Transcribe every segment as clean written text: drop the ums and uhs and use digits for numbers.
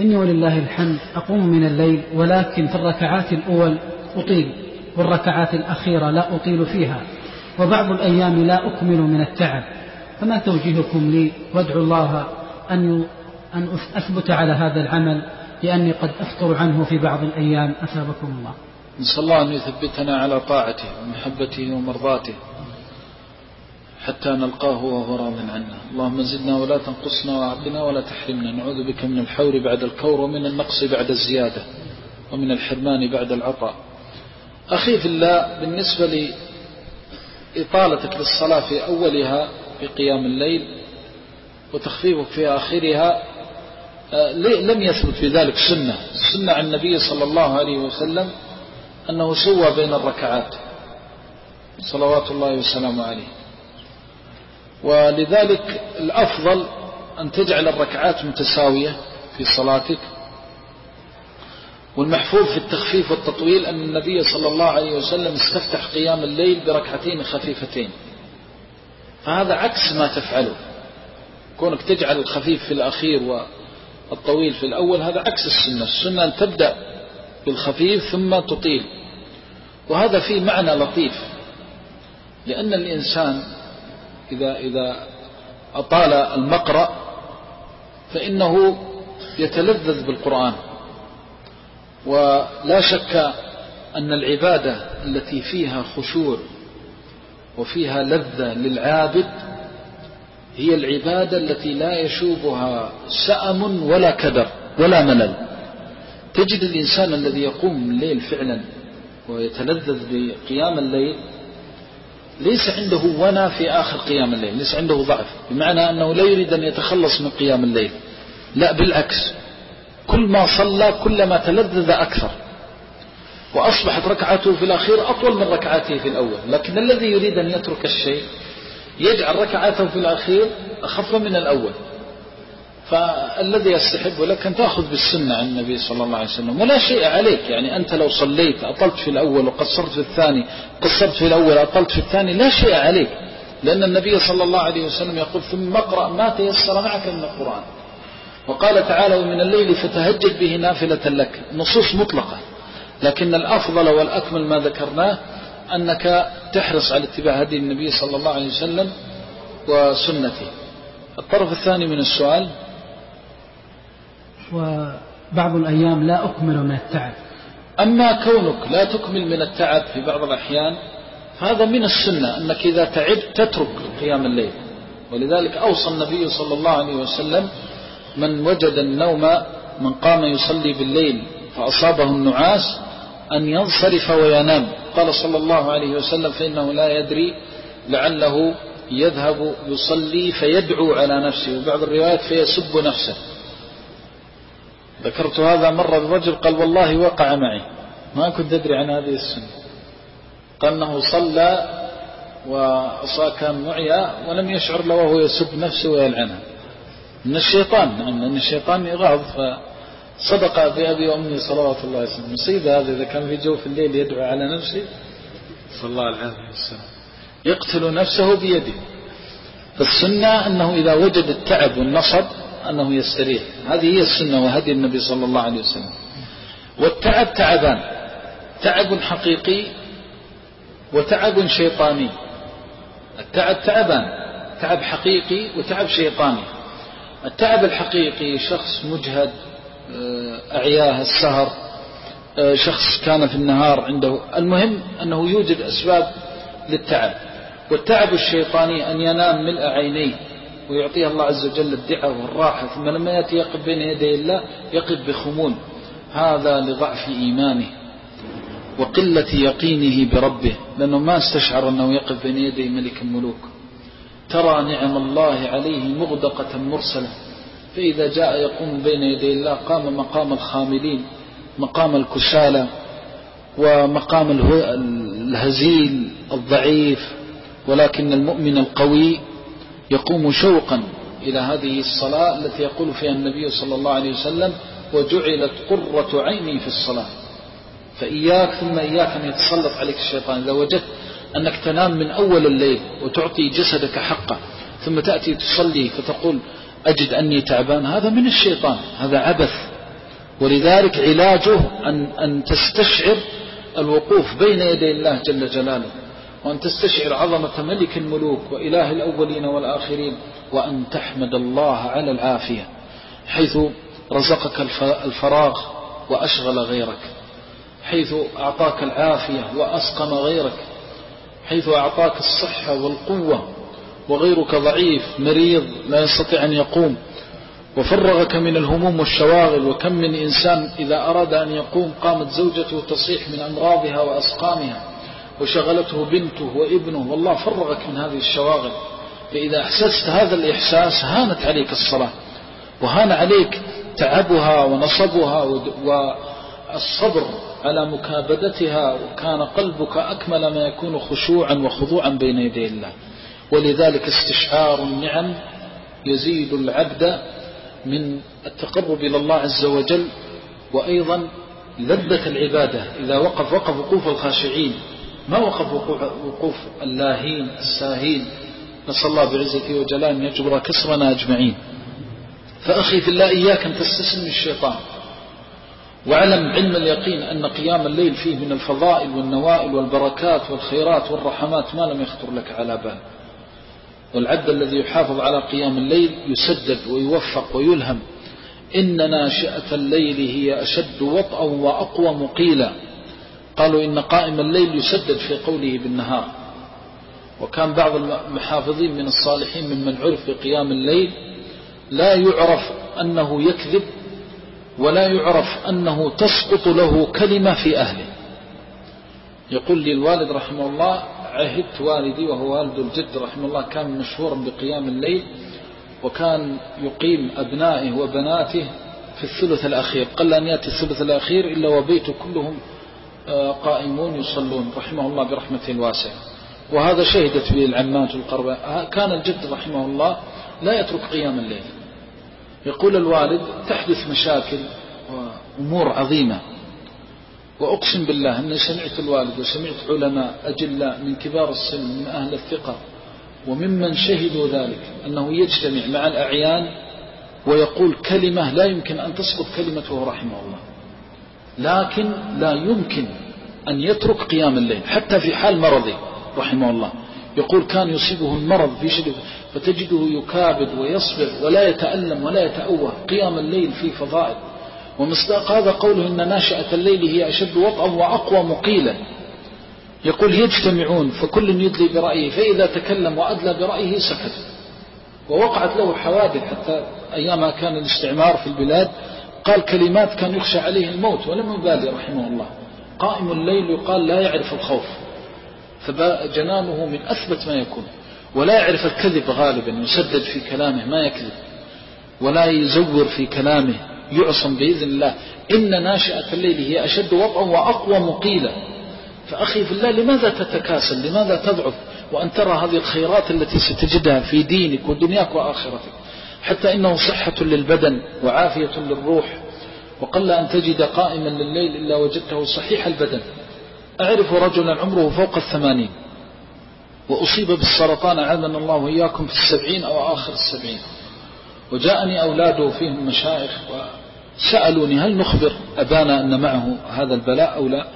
إني ولله الحمد أقوم من الليل، ولكن في الركعات الأول أطيل، والركعات الأخيرة لا أطيل فيها، وبعض الأيام لا أكمل من التعب، فما توجيهكم لي؟ وادعوا الله أن أثبت على هذا العمل، لأني قد أفطر عنه في بعض الأيام، أثابكم الله. نسأل الله أن يثبتنا على طاعته ومحبته ومرضاته حتى نلقاه وهو راض عنا. اللهم زدنا ولا تنقصنا، وأعطنا ولا تحرمنا. نعوذ بك من الحور بعد الكور، ومن النقص بعد الزيادة، ومن الحرمان بعد العطاء. أخي في الله، بالنسبة لإطالتك للصلاة في أولها في قيام الليل وتخفيفك في آخرها، لم يثبت في ذلك سنة عن النبي صلى الله عليه وسلم أنه سوى بين الركعات صلوات الله وسلامه عليه. ولذلك الأفضل أن تجعل الركعات متساوية في صلاتك. والمحفوظ في التخفيف والتطويل أن النبي صلى الله عليه وسلم استفتح قيام الليل بركعتين خفيفتين، فهذا عكس ما تفعله. كونك تجعل الخفيف في الأخير والطويل في الأول، هذا عكس السنة أن تبدأ بالخفيف ثم تطيل. وهذا فيه معنى لطيف، لأن الإنسان إذا أطال المقرأ فإنه يتلذذ بالقرآن. ولا شك أن العبادة التي فيها خشوع وفيها لذة للعابد هي العبادة التي لا يشوبها سأم ولا كدر ولا ملل. تجد الإنسان الذي يقوم الليل فعلا ويتلذذ بقيام الليل ليس عنده ونا في آخر قيام الليل، ليس عنده ضعف، بمعنى أنه لا يريد أن يتخلص من قيام الليل، لا بالعكس، كل ما صلى كلما تلذذ أكثر، وأصبحت ركعته في الأخير أطول من ركعته في الأول. لكن الذي يريد أن يترك الشيء يجعل ركعته في الأخير أخف من الأول. فالذي يستحب لك أن تأخذ بالسنة عن النبي صلى الله عليه وسلم، ولا شيء عليك. يعني أنت لو صليت أطلت في الأول وقصرت في الثاني، قصرت في الأول أطلت في الثاني، لا شيء عليك، لأن النبي صلى الله عليه وسلم يقول ثم اقرأ ما تيسر معك من القرآن. وقال تعالى ومن الليل فتهجد به نافلة لك. نصوص مطلقة، لكن الأفضل والأكمل ما ذكرناه أنك تحرص على اتباع هدي النبي صلى الله عليه وسلم وسنته. الطرف الثاني من السؤال: وبعض الأيام لا أكمل من التعب. أما كونك لا تكمل من التعب في بعض الأحيان فهذا من السنة، أنك إذا تعبت تترك قيام الليل. ولذلك أوصى النبي صلى الله عليه وسلم من وجد النوم، من قام يصلي بالليل فأصابه النعاس أن ينصرف وينام. قال صلى الله عليه وسلم فإنه لا يدري لعله يذهب يصلي فيدعو على نفسه، وبعض الروايات فيسب نفسه. ذكرت هذا مرة، الرجل قال والله وقع معي، ما كنت أدري عن هذه السنة. قال أنه صلى وعصا كان معيا ولم يشعر له وهو يسب نفسه ويلعنها من الشيطان، لأن الشيطان يغاظ. فصدق بأبي وأمي صلوات الله عليه وسلم. مصيبة هذا إذا كان في جوف الليل يدعو على نفسه، صلى الله عليه وسلم، يقتل نفسه بيده. فالسنة أنه إذا وجد التعب والنصب أنه يستريح، هذه هي السنة وهدي النبي صلى الله عليه وسلم. والتعب تعبان: تعب حقيقي وتعب شيطاني. التعب تعبان: تعب حقيقي وتعب شيطاني. التعب الحقيقي شخص مجهد أعياه السهر، شخص كان في النهار عنده، المهم أنه يوجد أسباب للتعب. والتعب الشيطاني أن ينام ملء عينيه ويعطيه الله عز وجل الدعاء والراحة، ثم لما يأتي يقف بين يدي الله يقف بخمول. هذا لضعف إيمانه وقلة يقينه بربه، لأنه ما استشعر أنه يقف بين يدي ملك الملوك. ترى نعم الله عليه مغدقة مرسلة، فإذا جاء يقوم بين يدي الله قام مقام الخاملين، مقام الكسالى، ومقام الهزيل الضعيف. ولكن المؤمن القوي يقوم شوقا إلى هذه الصلاة التي يقول فيها النبي صلى الله عليه وسلم وجعلت قرة عيني في الصلاة. فإياك ثم إياك أن يتسلط عليك الشيطان. إذا وجدت أنك تنام من أول الليل وتعطي جسدك حقه، ثم تأتي تصلي فتقول أجد أني تعبان، هذا من الشيطان، هذا عبث ولذلك علاجه أن تستشعر الوقوف بين يدي الله جل جلاله، وأن تستشعر عظمة ملك الملوك وإله الأولين والآخرين، وأن تحمد الله على العافية حيث رزقك الفراغ وأشغل غيرك، حيث أعطاك العافية وأسقم غيرك، حيث أعطاك الصحة والقوة وغيرك ضعيف مريض لا يستطيع أن يقوم، وفرغك من الهموم والشواغل. وكم من إنسان إذا أراد أن يقوم قامت زوجته تصيح من أمراضها وأسقامها، وشغلته بنته وابنه، والله فرغك من هذه الشواغل. فإذا أحسست هذا الإحساس هانت عليك الصلاة، وهان عليك تعبها ونصبها والصبر على مكابدتها، وكان قلبك أكمل ما يكون خشوعا وخضوعا بين يدي الله. ولذلك استشعار النعم يزيد العبد من التقرب إلى الله عز وجل، وأيضا لذة العبادة. إذا وقف وقوف الخاشعين، ما وقف وقوف اللاهين الساهين، نسأل الله بعزته وجلاله أن يجبر كسرنا أجمعين. فأخي في الله، إياك أن تستسلم الشيطان، واعلم علم اليقين أن قيام الليل فيه من الفضائل والنوائل والبركات والخيرات والرحمات ما لم يخطر لك على بال. والعبد الذي يحافظ على قيام الليل يسدد ويوفق ويلهم. إن ناشئة الليل هي أشد وطئا وأقوى مقيلا. قالوا إن قائم الليل يسدد في قوله بالنهار. وكان بعض المحافظين من الصالحين ممن عرف بقيام الليل لا يعرف أنه يكذب، ولا يعرف أنه تسقط له كلمة في أهله. يقول لي الوالد رحمه الله: عهدت والدي وهو والد الجد رحمه الله، كان مشهورا بقيام الليل، وكان يقيم أبنائه وبناته في الثلث الأخير، قل أن يأتي الثلث الأخير إلا وبيته كلهم قائمون يصلون رحمه الله برحمته الواسعة. وهذا شهدت به العمات والقرباء. كان الجد رحمه الله لا يترك قيام الليل. يقول الوالد: تحدث مشاكل وأمور عظيمة، وأقسم بالله أني سمعت الوالد وسمعت علماء أجلاء من كبار السن من أهل الثقة وممن شهدوا ذلك أنه يجتمع مع الأعيان ويقول كلمة لا يمكن أن تسقط كلمته رحمه الله، لكن لا يمكن أن يترك قيام الليل حتى في حال مرضه رحمه الله. يقول كان يصيبه المرض في شدة فتجده يكابد ويصبر ولا يتألم ولا يتأوه. قيام الليل فيه فضائل. ومصداق هذا قوله: إن ناشئة الليل هي أشد وطئا وأقوى مقيلا. يقول يجتمعون فكل يدلي برأيه، فإذا تكلم وأدلى برأيه سكت. ووقعت له حوادث حتى أيامها كان الاستعمار في البلاد، قال كلمات كان يخشى عليه الموت ولم يبالي رحمه الله. قائم الليل يقال لا يعرف الخوف، فجنانه من أثبت ما يكون، ولا يعرف الكذب غالبا، يسدد في كلامه ما يكذب، ولا يزور في كلامه، يعصم بإذن الله. إن ناشئة الليل هي أشد وطئا وأقوى مقيلا. فأخي في الله، لماذا تتكاسل؟ لماذا تضعف وأن ترى هذه الخيرات التي ستجدها في دينك ودنياك وآخرتك؟ حتى إنه صحة للبدن وعافية للروح. وقل أن تجد قائما لليل إلا وجدته صحيح البدن. أعرف رجلا عمره فوق 80 وأصيب بالسرطان أعاذنا الله وإياكم في 70 أو آخر 70، وجاءني أولاده فيهم مشايخ وسألوني: هل نخبر أبانا أن معه هذا البلاء أو لا؟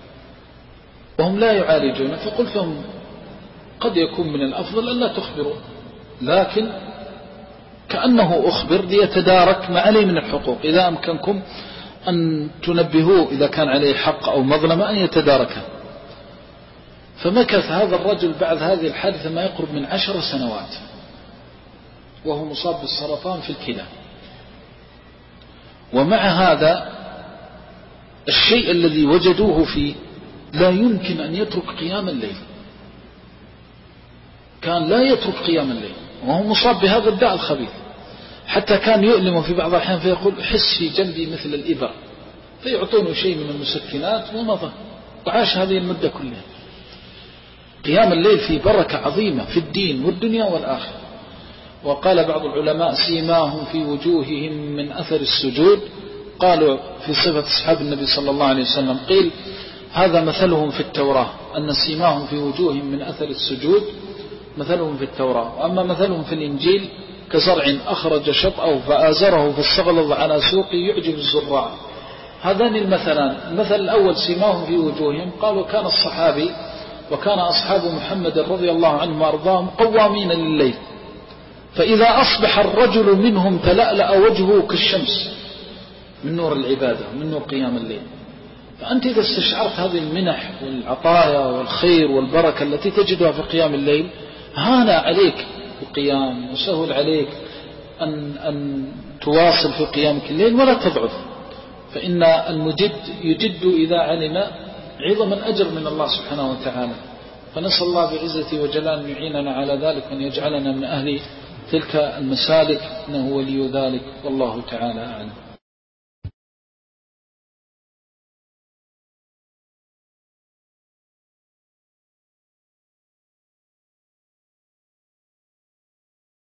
وهم لا يعالجون. فقلت لهم: قد يكون من الأفضل أن لا تخبروا، لكن كأنه أخبر ليتدارك ما عليه من الحقوق. إذا أمكنكم أن تنبهوه إذا كان عليه حق أو مظلمة أن يتداركها. فمكث هذا الرجل بعد هذه الحادثة ما يقرب من 10 سنوات وهو مصاب بالسرطان في الكلى. ومع هذا الشيء الذي وجدوه فيه لا يمكن أن يترك قيام الليل. كان لا يترك قيام الليل وهو مصاب بهذا الداء الخبيث، حتى كان يؤلم في بعض الأحيان فيقول: حس في جنبي مثل الإبر، فيعطونه شيء من المسكنات ومضى. وعاش هذه المدة كلها. قيام الليل فيه بركة عظيمة في الدين والدنيا والآخرة. وقال بعض العلماء: سيماهم في وجوههم من أثر السجود. قالوا في صفة أصحاب النبي صلى الله عليه وسلم، قيل هذا مثلهم في التوراة، أن سيماهم في وجوههم من أثر السجود مثلهم في التوراة. وأما مثلهم في الإنجيل كزرع أخرج شطأه فآزره فاستغلظ على سوقه يعجب الزراع هذان المثلان. المثل الأول سيماهم في وجوههم، قالوا كان الصحابي وكان أصحاب محمد رضي الله عنهم وأرضاهم قوامين لليل، فإذا أصبح الرجل منهم تلألأ وجهه كالشمس من نور العبادة من نور قيام الليل. فأنت إذا استشعرت هذه المنح والعطايا والخير والبركة التي تجدها في قيام الليل، هان عليك القيام وسهل عليك أن تواصل في قيامك الليل ولا تضعف. فإن المجد يجد إذا علم عظم الأجر من الله سبحانه وتعالى. فنسأل الله بعزته وجلاله أن يعيننا على ذلك وأن يجعلنا من أهل تلك المسالك، إنه ولي ذلك والله تعالى أعلم.